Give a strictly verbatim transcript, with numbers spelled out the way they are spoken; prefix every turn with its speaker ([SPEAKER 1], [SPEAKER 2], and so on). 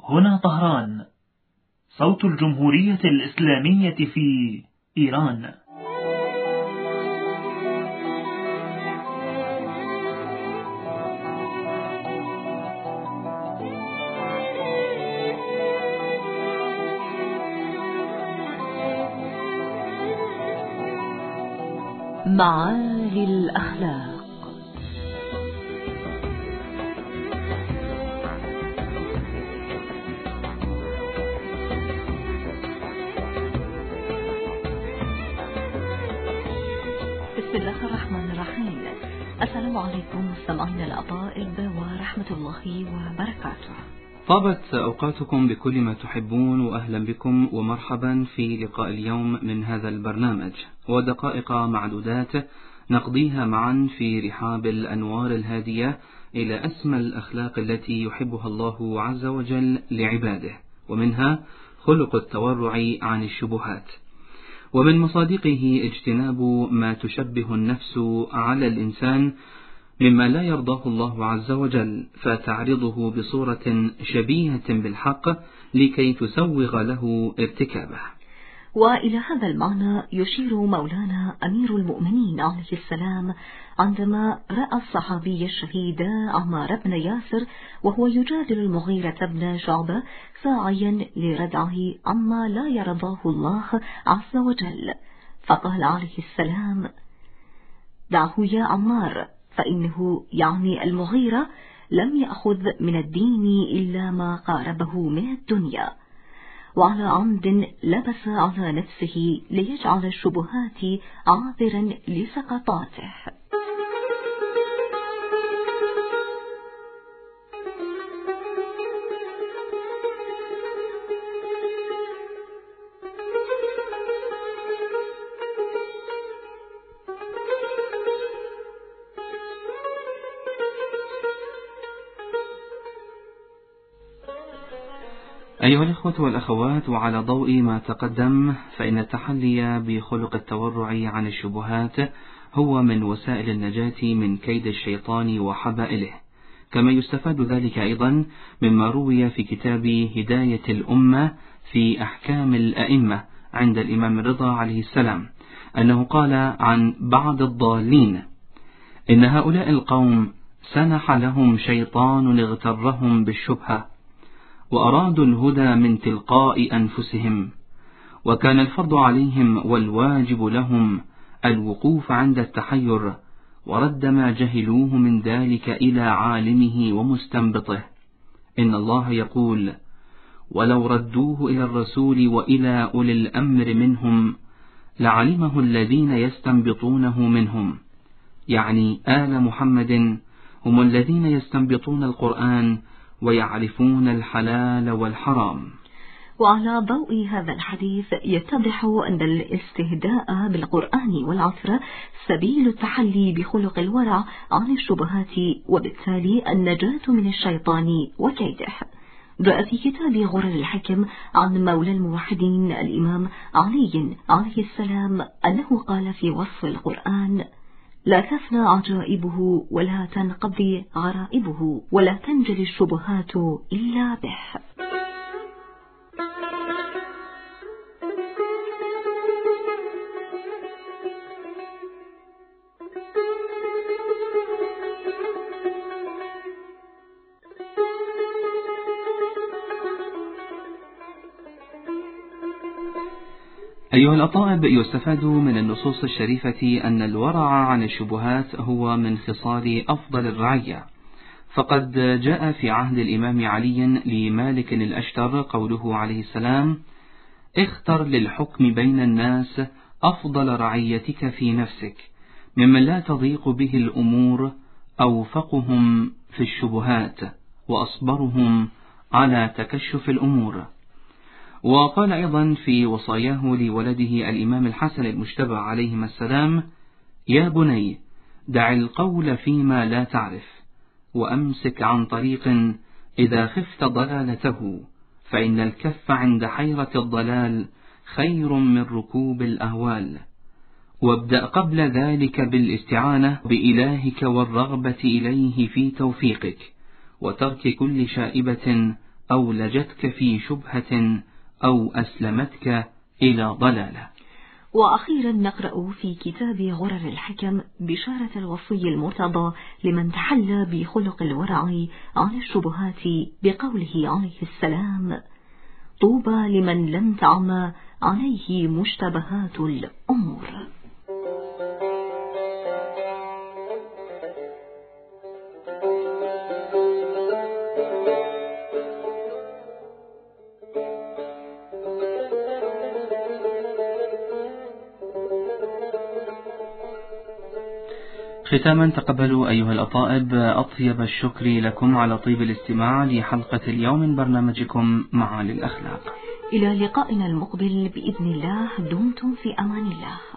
[SPEAKER 1] هنا طهران، صوت الجمهورية الإسلامية في إيران.
[SPEAKER 2] معالي الأخلاق. بسم الله الرحمن الرحيم. السلام عليكم مستمعينا الأطائب ورحمة الله وبركاته.
[SPEAKER 3] طابت أوقاتكم بكل ما تحبون، وأهلا بكم ومرحبا في لقاء اليوم من هذا البرنامج، ودقائق معدودات نقضيها معا في رحاب الأنوار الهادية إلى أسمى الأخلاق التي يحبها الله عز وجل لعباده، ومنها خلق التورع عن الشبهات، ومن مصادقه اجتناب ما تشبه النفس على الإنسان مما لا يرضاه الله عز وجل، فتعرضه بصورة شبيهة بالحق لكي تسوغ له ارتكابه.
[SPEAKER 2] وإلى هذا المعنى يشير مولانا أمير المؤمنين عليه السلام عندما رأى الصحابي الشهيد عمار بن ياسر وهو يجادل المغيرة بن شعبة ساعيا لردعه عما لا يرضاه الله عز وجل، فقال عليه السلام: دعه يا عمار، فإنه يعني المغيرة لم يأخذ من الدين إلا ما قاربه من الدنيا، وعلى عمد لبس على نفسه ليجعل الشبهات عابرا لسقطاته.
[SPEAKER 3] أيها الإخوة والأخوات، وعلى ضوء ما تقدم، فإن التحلي بخلق التورع عن الشبهات هو من وسائل النجاة من كيد الشيطان وحبائله، كما يستفاد ذلك أيضا مما روي في كتاب هداية الأمة في أحكام الأئمة عند الإمام الرضا عليه السلام أنه قال عن بعض الضالين: إن هؤلاء القوم سنح لهم شيطان اغترهم بالشبهة، وأرادوا الهدى من تلقاء أنفسهم، وكان الفرض عليهم والواجب لهم الوقوف عند التحير ورد ما جهلوه من ذلك إلى عالمه ومستنبطه. إن الله يقول: ولو ردوه إلى الرسول وإلى أولي الأمر منهم لعلمه الذين يستنبطونه منهم، يعني آل محمد هم الذين يستنبطون القرآن ويعرفون الحلال والحرام.
[SPEAKER 2] وعلى ضوء هذا الحديث يتضح أن الاستهداء بالقرآن والعصر سبيل التحلي بخلق الورع عن الشبهات، وبالتالي النجاة من الشيطان وكيده. جاء في كتاب غرر الحكم عن مولى الموحدين الإمام علي عليه السلام أنه قال في وصف القرآن: لا تفنى عجائبه ولا تنقضي غرائبه ولا تنجلي الشبهات إلا به.
[SPEAKER 3] أيها الأطائب، يستفاد من النصوص الشريفة أن الورع عن الشبهات هو من خصال أفضل الرعية، فقد جاء في عهد الإمام علي لمالك الأشتر قوله عليه السلام: اختر للحكم بين الناس أفضل رعيتك في نفسك ممن لا تضيق به الأمور، أوفقهم في الشبهات وأصبرهم على تكشف الأمور. وقال أيضا في وصاياه لولده الإمام الحسن المجتبى عليهما السلام: يا بني، دع القول فيما لا تعرف، وأمسك عن طريق إذا خفت ضلالته، فإن الكف عند حيرة الضلال خير من ركوب الأهوال. وابدأ قبل ذلك بالاستعانة بإلهك والرغبة إليه في توفيقك، وترك كل شائبة أولجتك في شبهة أو أسلمتك إلى ضلالة.
[SPEAKER 2] وأخيرا نقرأ في كتاب غرر الحكم بشارة الوصي المرتضى لمن تحلى بخلق الورع عن الشبهات بقوله عليه السلام: طوبى لمن لم تعم عليه مشتبهات الأمور.
[SPEAKER 3] ختاما تقبلوا أيها الأطائب أطيب الشكر لكم على طيب الاستماع لحلقة اليوم من برنامجكم معالي الأخلاق.
[SPEAKER 2] إلى لقائنا المقبل بإذن الله، دمتم في أمان الله.